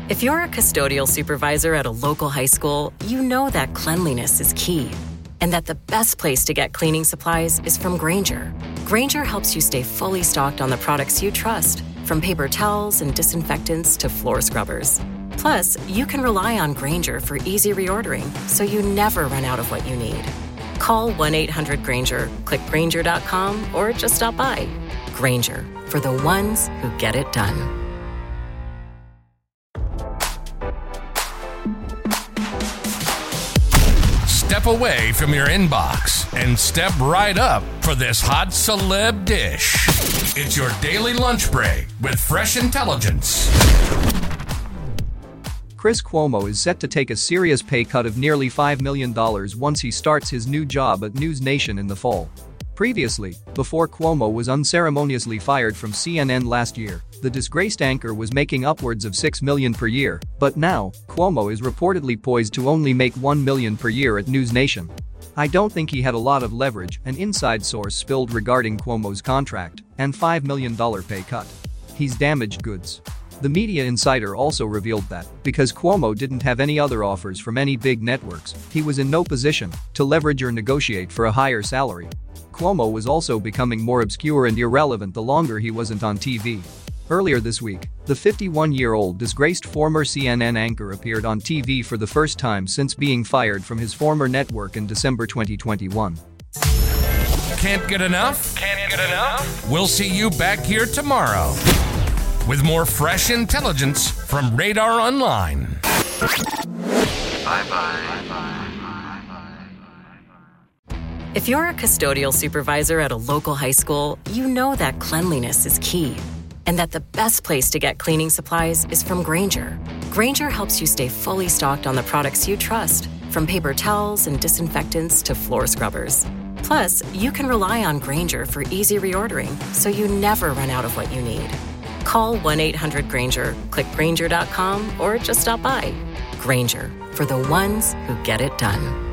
If you're a custodial supervisor at a local high school, you know that cleanliness is key, and that the best place to get cleaning supplies is from Grainger. Grainger helps you stay fully stocked on the products you trust, from paper towels and disinfectants to floor scrubbers. Plus, you can rely on Grainger for easy reordering, so you never run out of what you need. Call 1-800-GRAINGER, click Grainger.com, or just stop by. Grainger, for the ones who get it done. Step away from your inbox and step right up for this hot celeb dish. It's your daily lunch break with fresh intelligence. Chris Cuomo is set to take a serious pay cut of nearly $5 million once he starts his new job at News Nation in the fall. Previously, before Cuomo was unceremoniously fired from CNN last year, the disgraced anchor was making upwards of $6 million per year, but now, Cuomo is reportedly poised to only make $1 million per year at News Nation. I don't think he had a lot of leverage, an inside source spilled regarding Cuomo's contract and $5 million pay cut. He's damaged goods. The media insider also revealed that, because Cuomo didn't have any other offers from any big networks, he was in no position to leverage or negotiate for a higher salary. Cuomo was also becoming more obscure and irrelevant the longer he wasn't on TV. Earlier this week, the 51-year-old disgraced former CNN anchor appeared on TV for the first time since being fired from his former network in December 2021. Can't get enough? Can't get enough? We'll see you back here tomorrow with more fresh intelligence from Radar Online. Bye-bye. If you're a custodial supervisor at a local high school, you know that cleanliness is key, and that the best place to get cleaning supplies is from Grainger. Grainger helps you stay fully stocked on the products you trust, from paper towels and disinfectants to floor scrubbers. Plus, you can rely on Grainger for easy reordering, so you never run out of what you need. Call 1-800-GRAINGER, click Grainger.com, or just stop by. Grainger, for the ones who get it done.